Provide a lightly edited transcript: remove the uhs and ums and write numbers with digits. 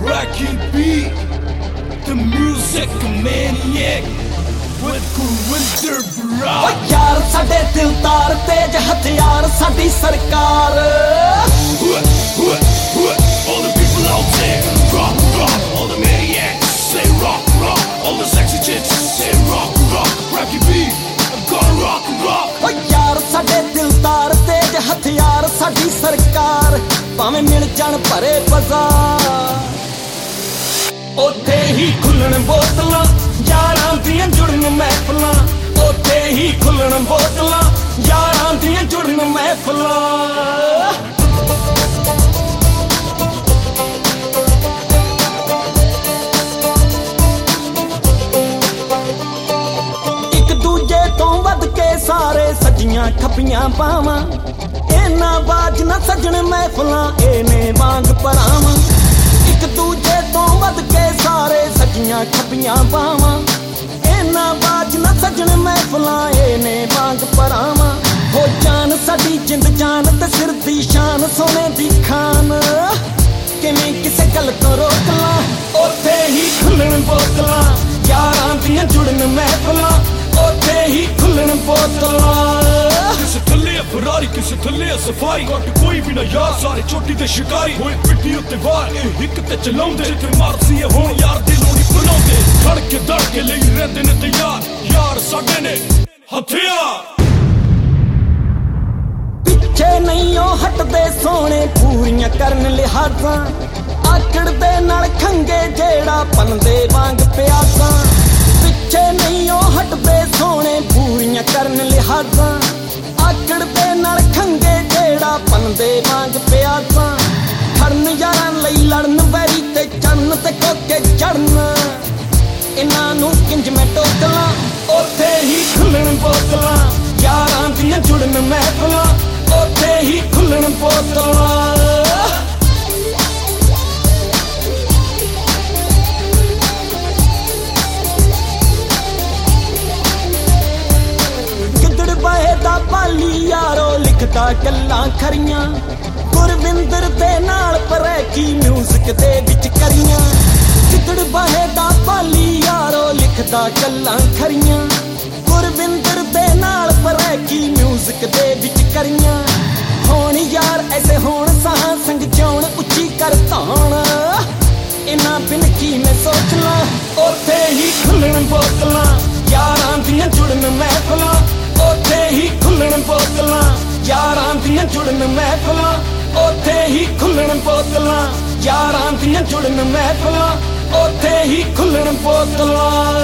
Rocky B, the music maniac with Gurinder Bra. यार साडे दिलदार तेज हथियार साडी सरकार. All the people out there, rock, rock. All the maniacs say rock, rock. All the sexy chicks say rock, rock. Rocky B, I'm gonna rock, rock. यार साडे दिलदार तेज हथियार साडी सरकार. भावें मिल जाण भरे बाजार, ओथे ही खुलण बोतलां यारां दियां जुड़न महफिलां. ओथे ही खुलण बोतलां यारां दियां जुड़न महफिलां. सारे सजियां खपियां पावां इना बाज न सजन महफिलां एने वांग परावां. एक दूजे तो वध के सारे सजियां खपियां पावां इना बाज न सजन महफिलां एने वांग परावां. हो जान साडी जिंद जान ते सिर दी शान सोने दी खान किवें किसे गल तो रोक ला. ओथे ही खुलण बोतलां यारां दियां जुड़न महफिलां. ओथे ही खुलण बोतलां. किसे थल्ले फरारी किसे थल्ले सफारी घट कोई भी ना यार सारे चोटी दे शिकारी होए पिट्ठी उत्ते वार ए हिक ते चलाउंदे जिथे मारसी होण यार दिलों नहीं बनाउंदे. धड़के धड़के ਲਈ ਰਹਿੰਦੇ ਨੇ ਤਿਆਰ यार साडे ने हथियार. पिछे नहीं ओ हटदे सोने पूरियां करन लिहाजां आकड़ दे नाल खंगे जेड़ा पनदे वांग प्यासां. पिछे नहीं ओ हटदे सोने पूरियां करन लिहाजां आकड़ दे नाल खंगे जेड़ा पनदे वांग प्यासां. खड़न यारां लई लड़न वैरी ते चढ़न ते कोके चढ़न इन्हां नूं किंज मैं टोकलां. ओथे ही खुलण बोतलां यारां दियां जुड़न महफिलां. ओथे ही खुलण बोतलां. दा पाली यारो लिखदा गल्लां खरियां गुरविंदर दे नाल परैकी म्यूजिक दे विच करियां. किदड़ बाहे दा पाली यारो लिखदा गल्लां खरियां गुरविंदर दे नाल परैकी म्यूजिक दे विच करियां. होण यार ऐसे होण साह संग जाउण उच्ची कर धाण इना बिन की मैं सोच ला. ओथे ही खुलण बोतलां यारां दियां जुड़न महफिलां. ओथे ही खुलण बोतलां यारां दियां जुड़न महफिलां. ओथे ही खुलण बोतलां यारां दियां जुड़न महफिलां. ओथे ही खुलण बोतलां.